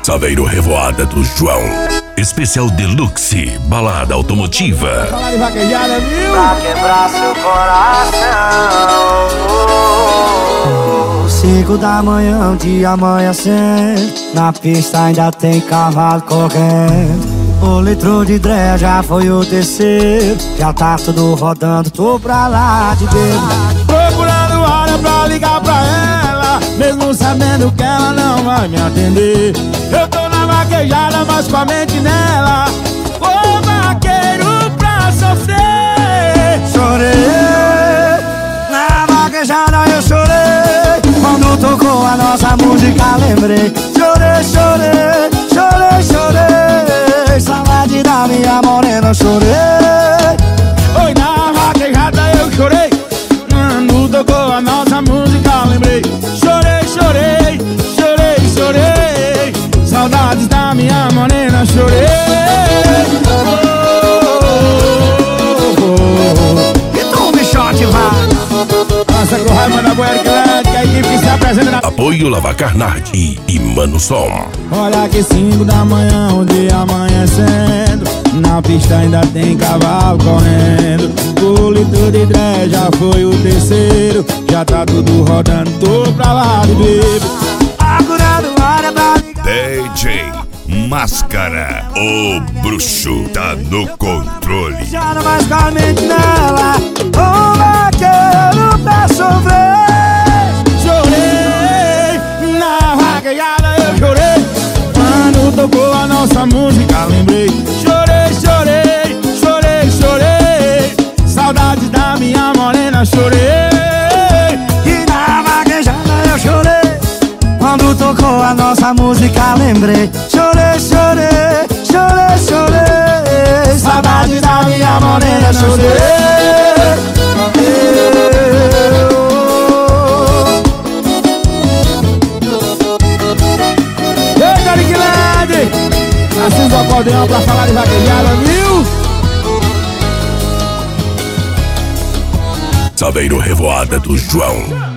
Saveiro Revoada do João. Especial Deluxe, balada automotiva. Falar de vaquejada, viu? Pra quebrar seu coração. 5 da manhã, um dia amanhecendo. Na pista ainda tem cavalo correndo. O litro de dreia já foi o terceiro. Já tá tudo rodando, tô pra lá de bebo. Procurando hora pra ligar pra ela, mesmo sabendo que ela não vai me atender. Eu tô na vaquejada, mas com a mente nela. Ô vaqueiro pra sofrer. Chorei, na vaquejada eu chorei. Quando tocou a nossa música lembrei. Chorei, chorei, chorei, chorei. Saudade da minha morena, chorei. Oi, na vaquejada eu chorei. Quando tocou a nossa música lembrei. Chorei, chorei, chorei, chorei. Saudades da minha morena, chorei. E tu, bichote, vai. Passa com raiva da Goiânia, que a equipe se apresenta na... Apoio Lava Carnardi e Mano Som. Olha que 5 da manhã, o dia amanhecendo. Na pista ainda tem cavalo correndo. O litro de dreia já foi o terceiro. Já tá tudo rodando, tô pra lá de bebo. Procurando hora pra ligar. DJ Máscara, o bruxo tá no controle. Já não mais com a mente nela. O vaqueiro pra sofrer. Chorei, na vaquejada eu chorei. Quando tocou a nossa música lembrei. Chorei, chorei, chorei, chorei. Saudades da minha morena, chorei. E na vaquejada eu chorei. Quando tocou a nossa música lembrei. Chorei, chorei, chorei, chorei. Saudade da minha morena, chorei. Eita, Niquilade! Acende o acordeão pra falar de vaquejada, viu? Saveiro Revoada do João.